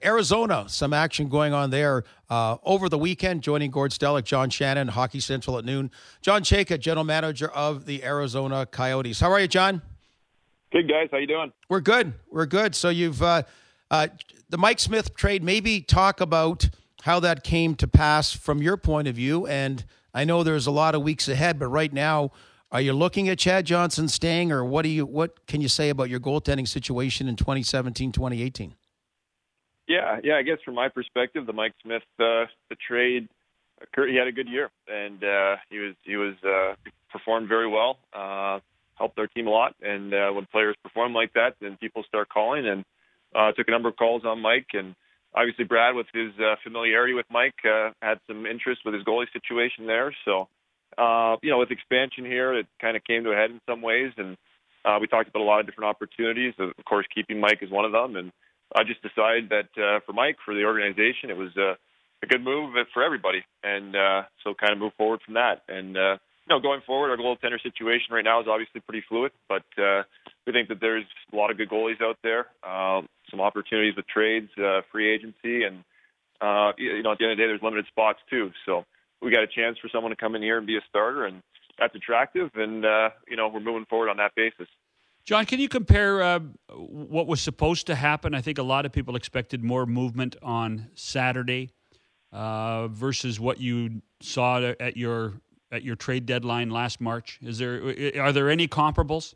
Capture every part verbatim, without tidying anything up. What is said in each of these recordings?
Arizona, some action going on there uh, over the weekend. Joining Gord Stellick, John Shannon, Hockey Central at noon. John Chayka, general manager of the Arizona Coyotes. How are you, John? Good, guys. How you doing? We're good. We're good. So you've uh, uh, the Mike Smith trade. Maybe talk about how that came to pass from your point of view. And I know there's a lot of weeks ahead, but right now, are you looking at Chad Johnson staying, or what do you what can you say about your goaltending situation in twenty seventeen, twenty eighteen? Yeah, yeah. I guess from my perspective, the Mike Smith uh, the trade, he had a good year, and uh, he was he was uh, performed very well. Uh, helped our team a lot, and uh, when players perform like that, then people start calling. And uh, took a number of calls on Mike, and obviously Brad, with his uh, familiarity with Mike, uh, had some interest with his goalie situation there. So, uh, you know, with expansion here, it kind of came to a head in some ways, and uh, we talked about a lot of different opportunities. Of course, keeping Mike is one of them, and I just decided that uh, for Mike, for the organization, it was uh, a good move for everybody, and uh, so kind of move forward from that. And uh, you know, going forward, our goaltender situation right now is obviously pretty fluid, but uh, we think that there's a lot of good goalies out there, um, some opportunities with trades, uh, free agency, and uh, you know, at the end of the day, there's limited spots too. So we got a chance for someone to come in here and be a starter, and that's attractive. And uh, you know, we're moving forward on that basis. John, can you compare uh, what was supposed to happen? I think a lot of people expected more movement on Saturday uh, versus what you saw at your at your trade deadline last March. Is there are there any comparables?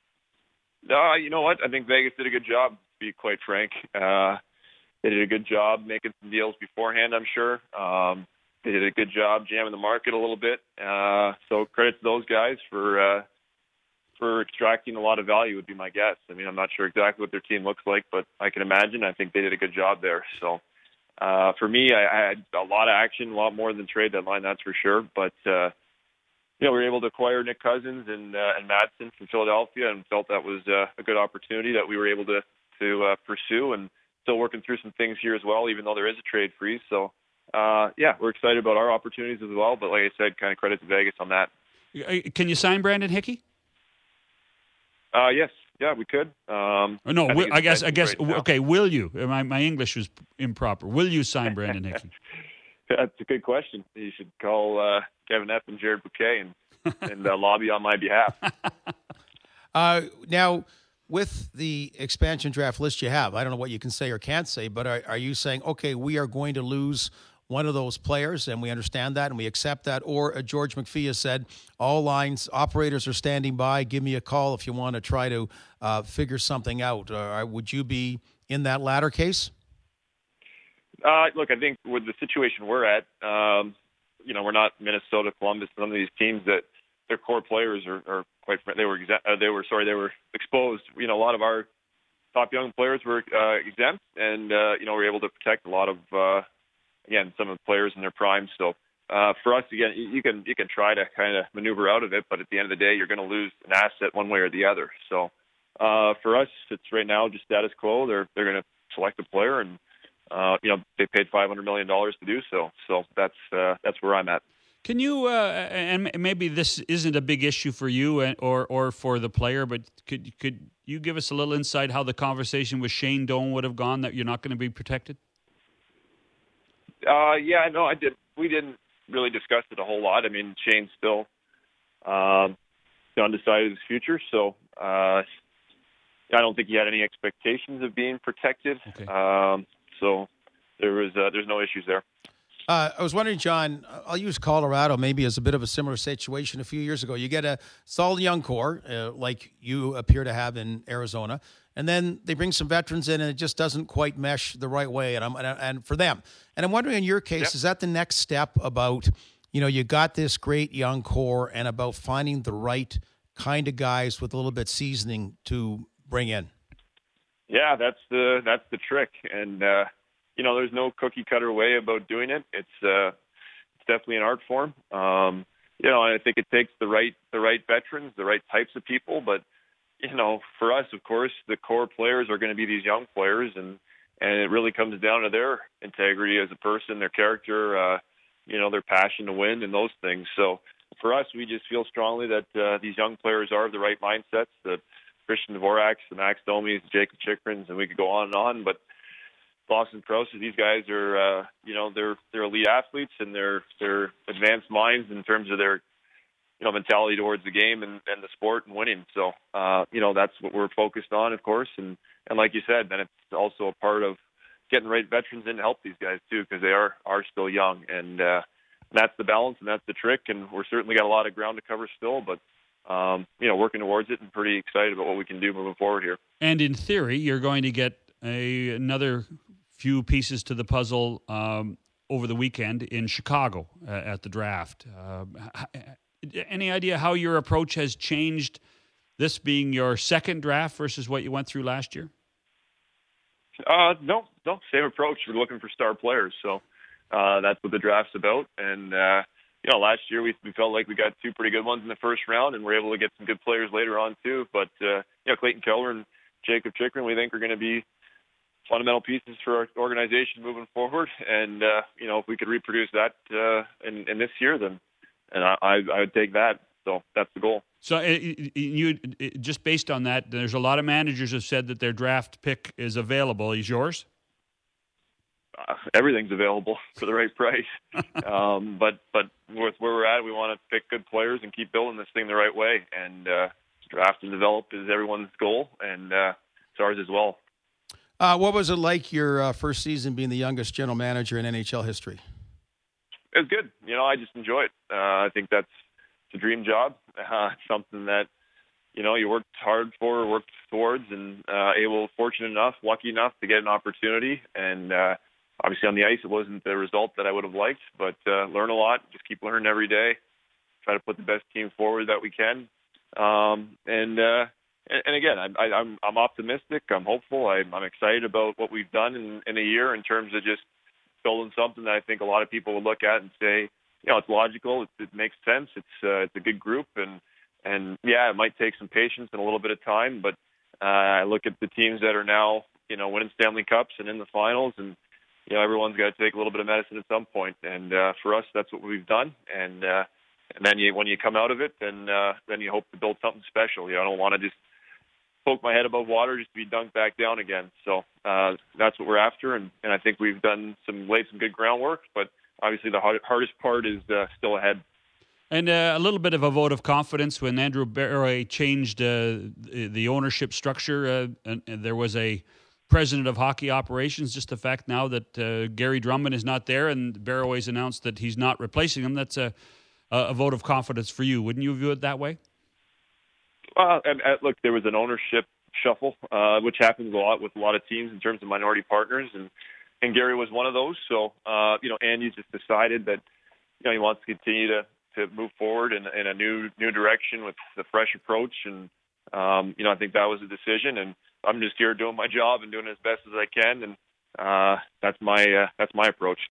Uh, you know what? I think Vegas did a good job, to be quite frank. Uh, they did a good job making some deals beforehand, I'm sure. Um, they did a good job jamming the market a little bit. Uh, so credit to those guys for uh, for extracting a lot of value would be my guess. I mean, I'm not sure exactly what their team looks like, but I can imagine. I think they did a good job there. So uh, for me, I, I had a lot of action, a lot more than trade deadline, that's for sure. But uh, you know, we were able to acquire Nick Cousins and uh, and Madsen from Philadelphia, and felt that was uh, a good opportunity that we were able to to uh, pursue. And still working through some things here as well, even though there is a trade freeze. So uh, yeah, we're excited about our opportunities as well. But like I said, kind of credit to Vegas on that. Can you sign Brandon Hickey? Uh, yes, yeah, we could. Um, oh, no, I, will, I guess. I guess. Right okay, will you? My my English was improper. Will you sign Brandon Hickey? That's a good question. You should call uh, Kevin Epp and Jared Bouquet and and uh, lobby on my behalf. uh, now, with the expansion draft list you have, I don't know what you can say or can't say, but are, are you saying, okay, we are going to lose one of those players, and we understand that, and we accept that? Or uh, George McPhee has said, all lines, operators are standing by. Give me a call if you want to try to uh, figure something out. Uh, would you be in that latter case? Uh, look, I think with the situation we're at, um, you know, we're not Minnesota, Columbus, some of these teams that their core players are, are quite, they were, exe- uh, they were, sorry, they were exposed. You know, a lot of our top young players were uh, exempt, and, uh, you know, we were able to protect a lot of, uh, again, some of the players in their prime. So uh, for us, again, you can you can try to kind of maneuver out of it, but at the end of the day, you're going to lose an asset one way or the other. So uh, for us, it's right now just status quo. They're they're going to select a player, and uh, you know, they paid five hundred million dollars to do so. So that's uh, that's where I'm at. Can you, uh, and maybe this isn't a big issue for you or or for the player, but could could you give us a little insight how the conversation with Shane Doan would have gone, that you're not going to be protected? Uh, yeah, no, I did. We didn't really discuss it a whole lot. I mean, Shane's still um, undecided his future, so uh, I don't think he had any expectations of being protected. Okay. Um, so there was uh, there's no issues there. Uh, I was wondering, John, I'll use Colorado maybe as a bit of a similar situation. A few years ago, you get a solid young core, uh, like you appear to have in Arizona, and then they bring some veterans in, and it just doesn't quite mesh the right way, and I'm and, and for them. And I'm wondering, in your case, yep. is that the next step about, you know, you got this great young core, and about finding the right kind of guys with a little bit seasoning to bring in? Yeah, that's the that's the trick, and. Uh, You know, there's no cookie cutter way about doing it. It's uh, it's definitely an art form. Um, you know, and I think it takes the right the right veterans, the right types of people. But you know, for us, of course, the core players are going to be these young players, and and it really comes down to their integrity as a person, their character, uh, you know, their passion to win, and those things. So for us, we just feel strongly that uh, these young players are of the right mindsets. The Christian Dvoraks, the Max Domis, the Jacob Chikrins, and we could go on and on, but. Boston Pros. These guys are, uh, you know, they're they're elite athletes and they're they're advanced minds in terms of their, you know, mentality towards the game and, and the sport and winning. So, uh, you know, that's what we're focused on, of course. And, and like you said, then it's also a part of getting the right veterans in to help these guys too, because they are are still young, and uh, that's the balance and that's the trick. And we're certainly got a lot of ground to cover still, but. Um, you know, working towards it and pretty excited about what we can do moving forward here. And in theory, you're going to get a, another few pieces to the puzzle um, over the weekend in Chicago uh, at the draft. Uh, any idea how your approach has changed, this being your second draft versus what you went through last year? Uh, no, no, same approach. We're looking for star players, so uh, that's what the draft's about. And uh, you know, last year we, we felt like we got two pretty good ones in the first round, and we're able to get some good players later on too. But uh, you know, Clayton Keller and Jacob Chychrun, we think are going to be fundamental pieces for our organization moving forward. And uh, you know, if we could reproduce that uh, in, in this year, then and I, I, I would take that. So that's the goal. So uh, you just based on that, there's a lot of managers have said that their draft pick is available. Is yours? Uh, everything's available for the right price. um, but but with where we're at, we want to pick good players and keep building this thing the right way. And uh, draft and develop is everyone's goal, and uh, it's ours as well. Uh, what was it like your uh, first season being the youngest general manager in N H L history? It was good. You know, I just enjoy it. Uh, I think that's a dream job. Uh, it's something that, you know, you worked hard for, worked towards, and uh, able, fortunate enough, lucky enough to get an opportunity. And uh, obviously on the ice, it wasn't the result that I would have liked, but uh, learn a lot, just keep learning every day, try to put the best team forward that we can. Um, and, uh, and, and again, I, I, I'm, I'm optimistic. I'm hopeful. I, I'm excited about what we've done in, in a year in terms of just building something that I think a lot of people would look at and say, you know, it's logical. It, it makes sense. It's uh, it's a good group, and and yeah, it might take some patience and a little bit of time. But uh, I look at the teams that are now, you know, winning Stanley Cups and in the finals, and you know, everyone's got to take a little bit of medicine at some point. And uh, for us, that's what we've done. And uh, and then you, when you come out of it, then uh, then you hope to build something special. You know, I don't want to just poke my head above water just to be dunked back down again. So uh, that's what we're after, and, and I think we've done some laid some good groundwork, but. Obviously, the hard, hardest part is uh, still ahead. And uh, a little bit of a vote of confidence when Andrew Barroway changed uh, the ownership structure. Uh, and, and there was a president of hockey operations. Just the fact now that uh, Gary Drummond is not there and Barroway's announced that he's not replacing him, that's a, a vote of confidence for you. Wouldn't you view it that way? Well, and, and look, there was an ownership shuffle, uh, which happens a lot with a lot of teams in terms of minority partners, and And Gary was one of those. So, uh, you know, Andy just decided that, you know, he wants to continue to, to move forward in, in a new new direction with the fresh approach. And, um, you know, I think that was a decision. And I'm just here doing my job and doing it as best as I can. And uh, that's my uh, that's my approach.